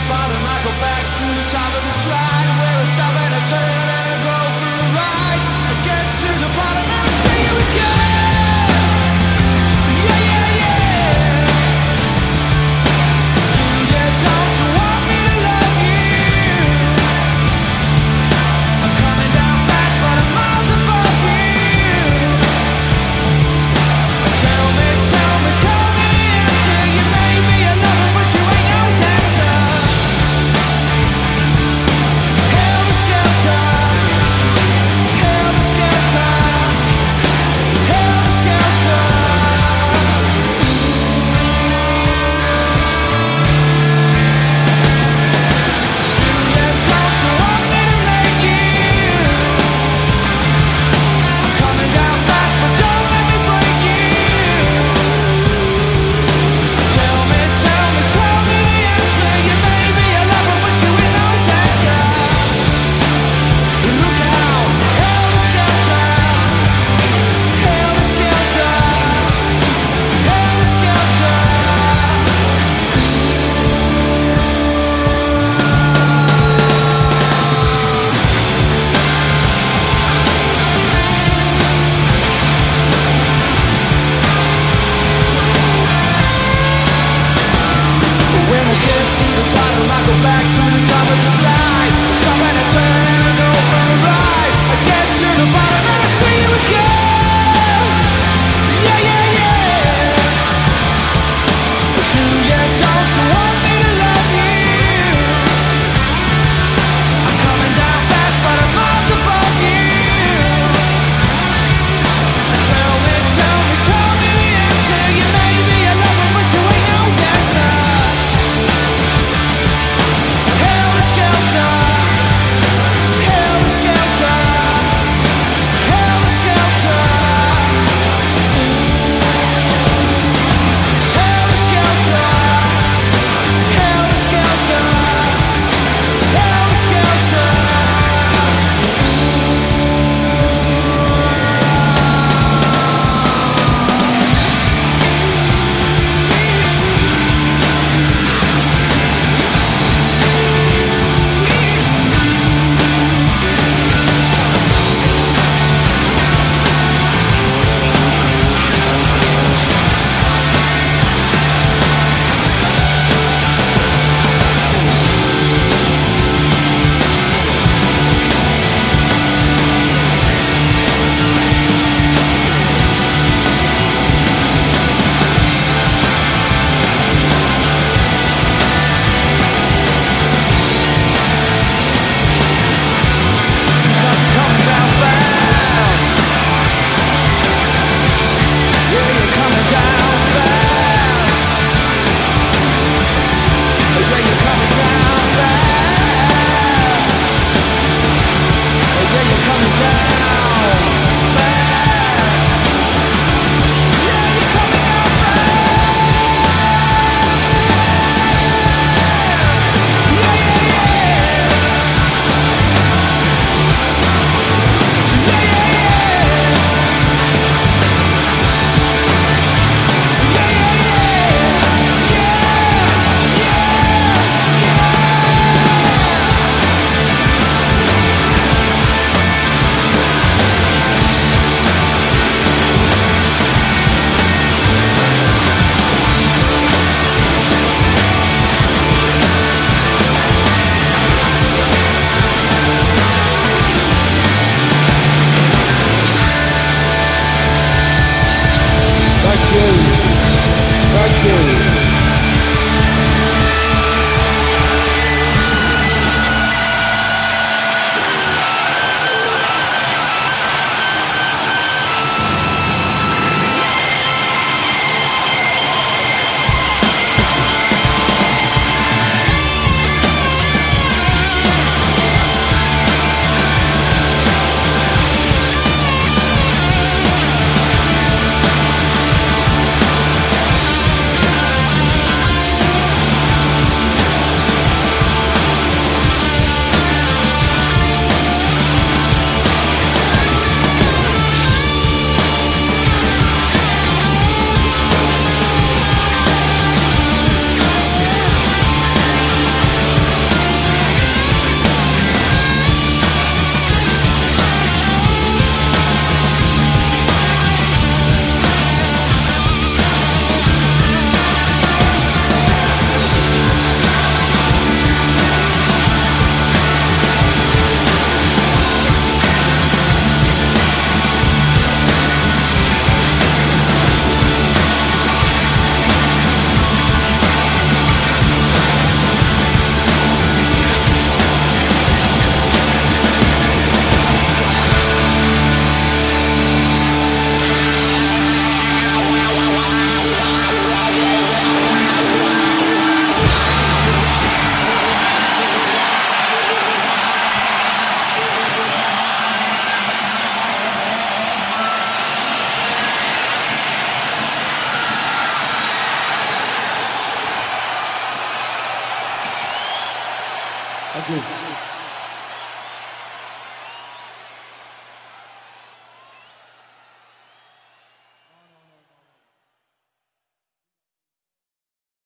bottom, I go back to the top of the slide, where I stop and I turn and I go for a ride. I get to the bottom and I say here we go. Yeah, yeah, yeah. Julia, don't you want me to love you? I'm coming down fast, but I'm miles above you. Tell me the answer. You may be a lover, but you ain't no dancer. Hell, the skelter. Thank you.